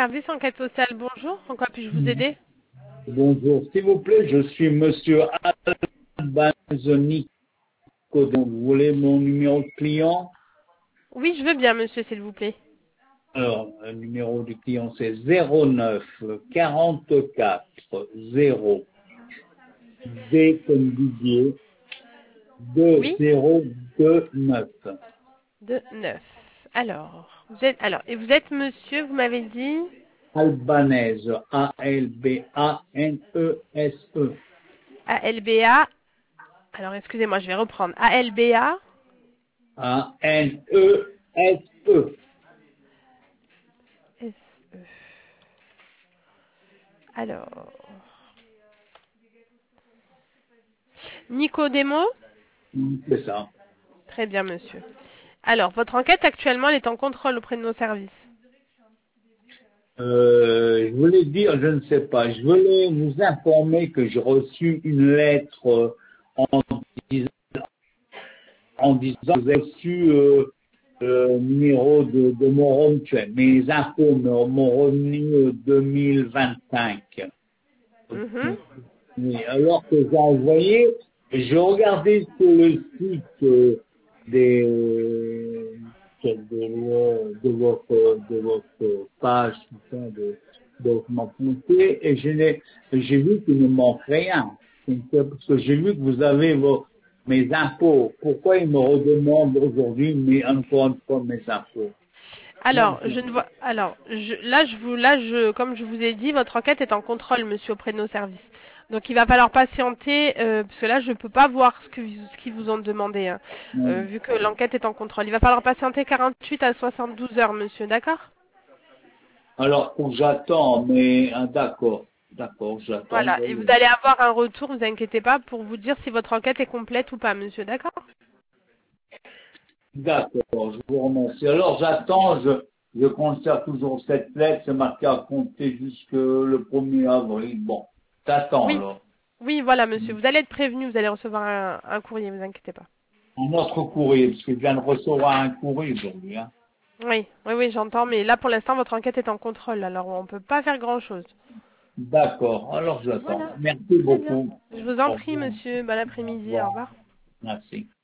service enquête sociale, bonjour. En quoi puis-je vous aider? Bonjour, s'il vous plaît, je suis Monsieur Albanzoni. Vous voulez mon numéro de client? Oui, je veux bien, monsieur, s'il vous plaît. Alors, le numéro du client, c'est 09 44 0 D comme Didier Oui, 2029. de 9. Et vous êtes monsieur, vous m'avez dit Albanaise, Albanese. ALBA. Alors, excusez-moi, je vais reprendre. ALBA. Anese. SE. Alors, Nicodemo. C'est ça. Très bien, monsieur. Alors, votre enquête actuellement, elle est en contrôle auprès de nos services. Je voulais dire, je ne sais pas, je voulais vous informer que j'ai reçu une lettre en disant, que vous avez reçu le numéro de mon revenu, mes impôts, mon revenu 2025. Mhm. Oui, alors que j'ai envoyé, j'ai regardé sur le site des, de votre page, tout ça, de votre foncier, et j'ai vu qu'il ne manque rien. Parce que j'ai vu que vous avez mes impôts. Pourquoi ils me redemandent aujourd'hui, mais encore une fois, mes impôts? Alors, je ne vois. Alors, comme je vous ai dit, votre enquête est en contrôle, monsieur, auprès de nos services. Donc, il va falloir patienter, parce que là, je ne peux pas voir ce qu'ils vous ont demandé, hein, vu que l'enquête est en contrôle. Il va falloir patienter 48 à 72 heures, monsieur, d'accord? Alors, faut que j'attends, mais d'accord, j'attends. Voilà. Et vous allez avoir un retour, vous inquiétez pas, pour vous dire si votre enquête est complète ou pas, monsieur, d'accord? D'accord, je vous remercie. Alors j'attends, je conserve toujours cette lettre, c'est marqué à compter jusque le 1er avril. Bon, t'attends Oui. alors. Oui, voilà, monsieur. Vous allez être prévenu, vous allez recevoir un courrier, vous inquiétez pas. Un autre courrier, parce que je viens de recevoir un courrier aujourd'hui. Hein. Oui, oui, oui, j'entends, mais là, pour l'instant, votre enquête est en contrôle, alors on peut pas faire grand-chose. D'accord, alors j'attends. Voilà. Merci Très bien. beaucoup. Je vous en Au prie, revoir. monsieur. Bon Au après-midi. Au revoir. revoir. Merci.